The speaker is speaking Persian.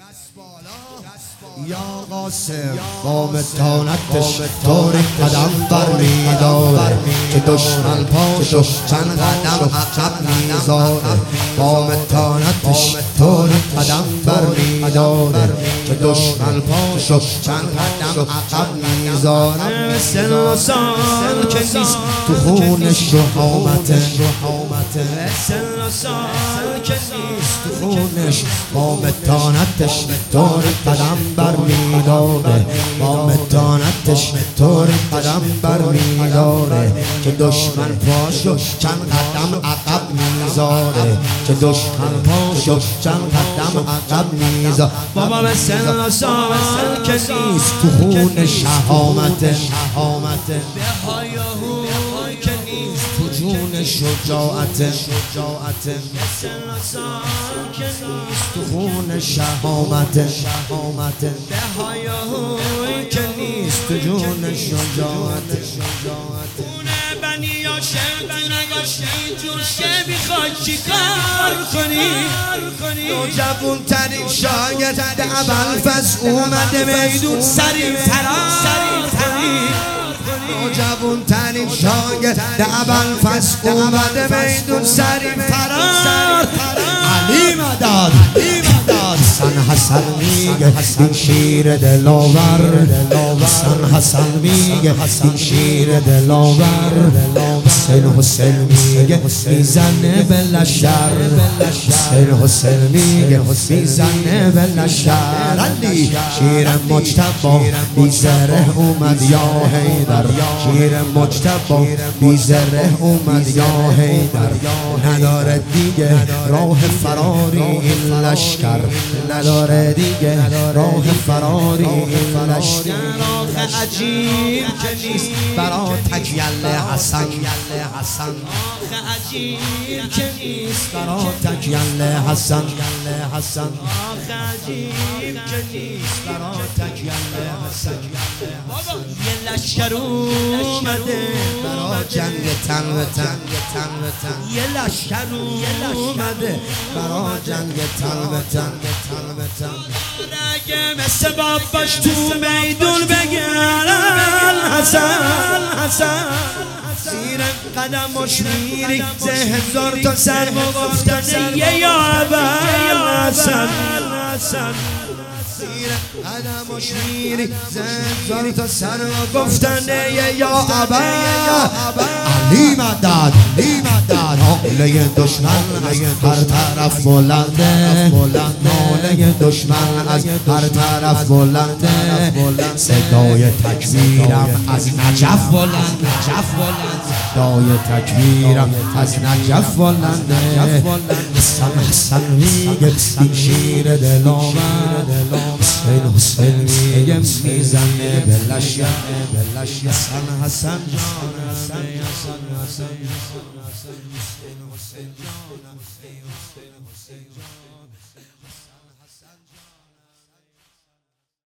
یا قاسم با متانتش طوری قدم برمی‌داره که دشمن پاشو چند قدم عقب می‌ذاره. با متانتش طوری قدم برمی‌داره که دشمن پاشو چند قدم عقب می‌ذاره. سن و سال که نیست تو خونش شهامته، سن و سال که نیست تو خونش با متانتش طوری قدم برمی‌داره. با متانتش طوری قدم برمی‌داره که دشمن پاشو چند قدم عقب می‌ذاره، که دشمن پاشو چند قدم عقب می‌ذاره. بابا به سن و سال که نیست تو خون شهامته، به های هوی که نیست تو جون شجاعته، به سن و سال که نیست تو خون شهامته، به های هوی که نیست تو جون شجاعته. خونه بنی هاشم تو نگاشتی جور شه میخوای چی کار کنی؟ نوجوان ترین شاگرد ابوالفضل اومده میدون سریع فرار کنی. نوجوان ترین شاگرد ابوالفضل اومده میدون سریع فرار. علی مدد حسن حسن میگه این شیر دلاور، حسن حسن میگه این شیر دلاور. حسین میگه میزنه به لشکر، حسین میگه میزنه به لشکر. علی شیر مجتبی بی زره اومد یا حیدر، شیر مجتبی بی زره اومد یا حیدر. نداره دیگه راه فراری این لشکر، نداره دیگه راه فراری این لشکر. آخه عجیب که نیست برا تکیل حسن، آخه عجیب که نیست برا تکیل حسن، آخه عجیب که نیست برا تکیل حسن. یه لشکر اومده برا جنگ تن به تن، یه لشکر اومده برا جنگ تن به تن. اگه مثل باباش تو میدون بگرن حسن زیر قدمش میری زه هزار تا سر و گفتن یا ابوالحسن. زیر قدمش میری زه هزار تا سر و گفتن یا ابوالحسن. علی مدد ناله دشمن از هر طرف بلنده، ناله دشمن از هر طرف بلنده. صدای تکبیرم از نجف بلنده، صدای تکبیرم از نجف بلنده. حسن میگه این شیر دلاور، حسین میگه میزنه به لشکر. حسن جان